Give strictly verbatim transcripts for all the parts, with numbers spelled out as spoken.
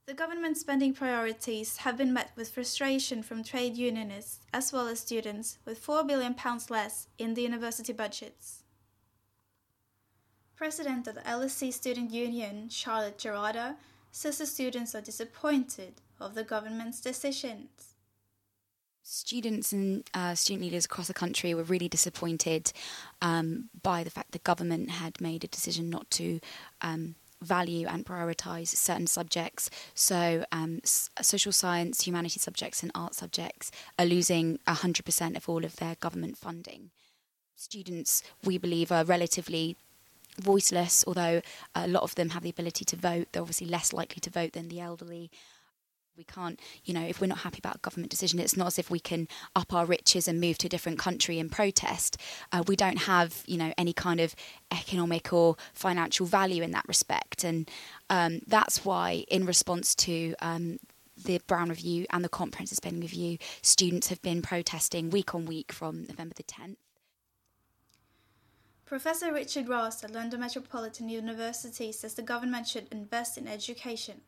The government spending priorities have been met with frustration from trade unionists as well as students, with four billion pounds less in the university budgets. President of the L S C Student Union, Charlotte Gerarda, says the students are disappointed of the government's decisions. Students and uh, student leaders across the country were really disappointed um, by the fact the government had made a decision not to um, value and prioritise certain subjects. So um, s- social science, humanities subjects and art subjects are losing one hundred percent of all of their government funding. Students, we believe, are relatively voiceless, although a lot of them have the ability to vote. They're obviously less likely to vote than the elderly. We can't, you know, if we're not happy about a government decision, it's not as if we can up our riches and move to a different country and protest. Uh, we don't have, you know, any kind of economic or financial value in that respect. And um, that's why, in response to um, the Brown Review and the Comprehensive Spending Review, students have been protesting week on week from November the tenth. Professor Richard Ross at London Metropolitan University says the government should invest in education.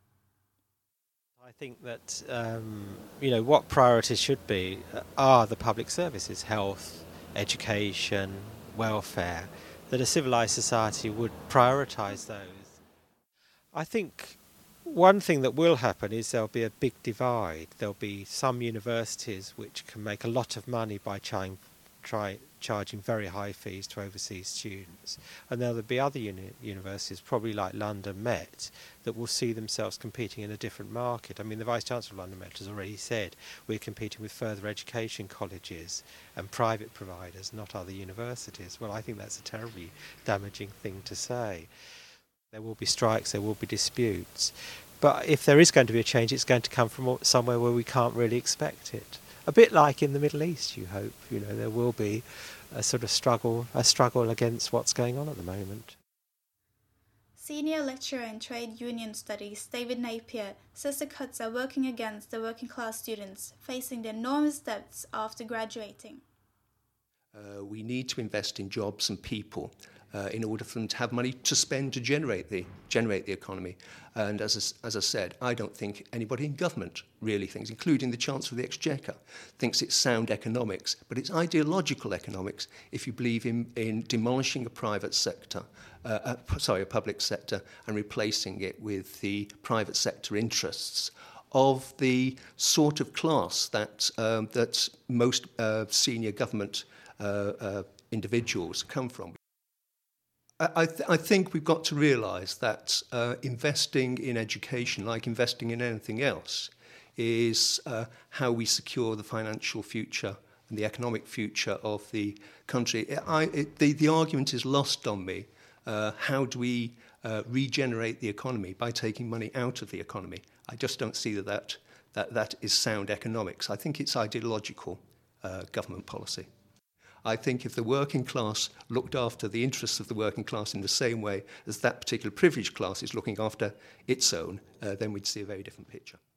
I think that, um, you know, what priorities should be are the public services, health, education, welfare, that a civilised society would prioritise those. I think one thing that will happen is there'll be a big divide. There'll be some universities which can make a lot of money by trying, try, charging very high fees to overseas students. And there'll be other uni- universities, probably like London Met, that will see themselves competing in a different market. I mean, the Vice-Chancellor of London Met has already said we're competing with further education colleges and private providers, not other universities. Well, I think that's a terribly damaging thing to say. There will be strikes, there will be disputes. But if there is going to be a change, it's going to come from somewhere where we can't really expect it. A bit like in the Middle East, you hope. You know, there will be a sort of struggle, a struggle against what's going on at the moment. Senior lecturer in trade union studies David Napier says the cuts are working against the working class students facing the enormous debts after graduating. Uh, we need to invest in jobs and people uh, in order for them to have money to spend to generate the generate the economy. And as I, as I said, I don't think anybody in government really thinks, including the Chancellor of the Exchequer, thinks it's sound economics, but it's ideological economics if you believe in, in demolishing a private sector, uh, uh, sorry, a public sector, and replacing it with the private sector interests of the sort of class that um, that most uh, senior government uh, uh, individuals come from. I, th- I think we've got to realise that uh, investing in education, like investing in anything else, is uh, how we secure the financial future and the economic future of the country. I, it, the, the argument is lost on me. Uh, how do we uh, regenerate the economy by taking money out of the economy? I just don't see that that, that, that is sound economics. I think it's ideological uh, government policy. I think if the working class looked after the interests of the working class in the same way as that particular privileged class is looking after its own, uh, then we'd see a very different picture.